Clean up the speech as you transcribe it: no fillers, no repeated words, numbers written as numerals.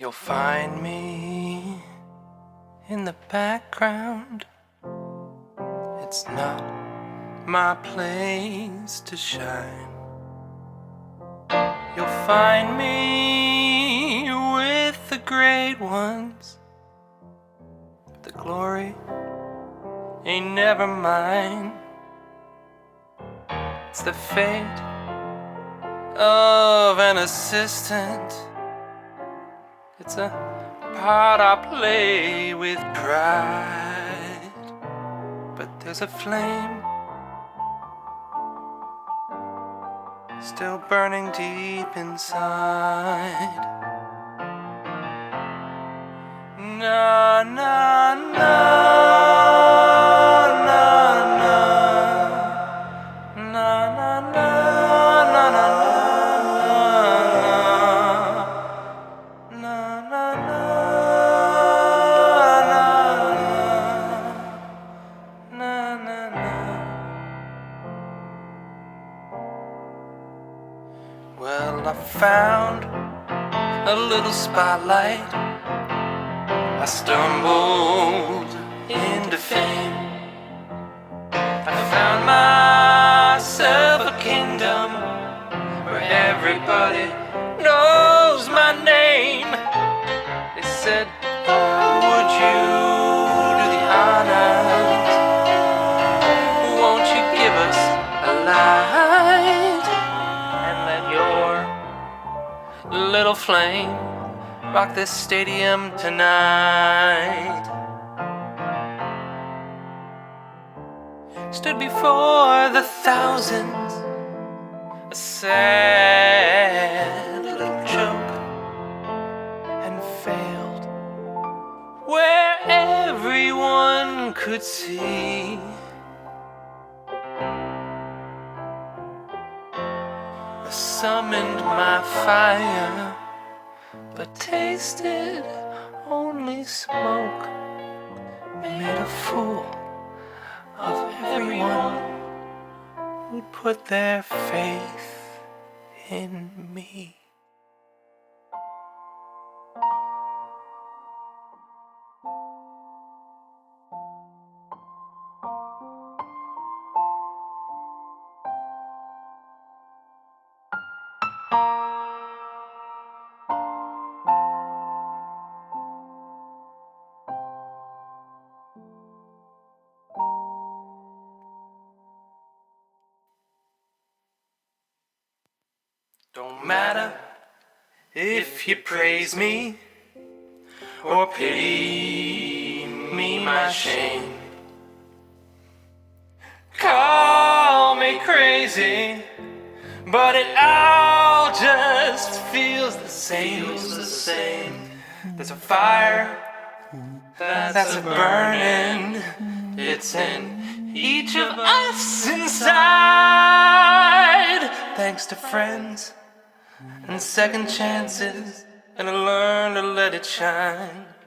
You'll find me in the background. It's not my place to shine. You'll find me with the great ones. The glory ain't never mine. It's the fate of an assistant. It's a part I play with pride. But there's a flame still burning deep inside. Na na na na na na na na na na na na na na na. Well, I found a little spotlight. I stumbled into fame. I found myself a kingdom where everybody knows my name. They said, would you do the honors? Won't you give us a light and let your little flame rock this stadium tonight? Stood before the thousands, a sad little joke, and failed where everyone could see. I summoned my fire, but tasted only smoke. Made a fool of everyone who'd put their faith in me. Don't matter if you praise me or pity me, my shame. Call me crazy, but it all just feels the same. There's a fire that's a burning. It's in each of us inside. Thanks to friends and second chances, and I learned to let it shine.